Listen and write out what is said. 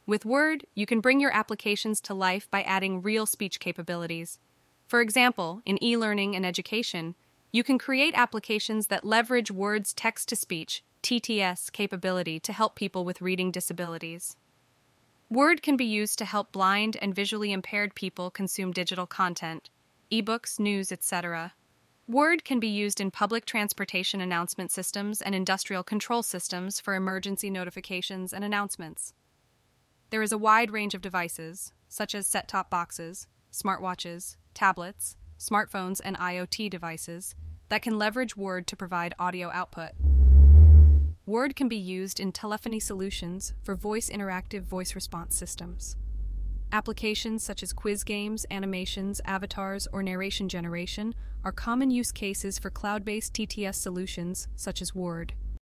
With Word, you can bring your applications to life by adding real speech capabilities. For example, in e-learning and education, you can create applications that leverage Word's text-to-speech (TTS) capability to help people with reading disabilities. Word can be used to help blind and visually impaired people consume digital content, ebooks, news, etc. Word can be used in public transportation announcement systems and industrial control systems for emergency notifications and announcements. There is a wide range of devices, such as set-top boxes, smartwatches, tablets, smartphones, and IoT devices, that can leverage Word to provide audio output. Word can be used in telephony solutions for voice-interactive voice response systems. Applications such as quiz games, animations, avatars, or narration generation are common use cases for cloud-based TTS solutions such as Word.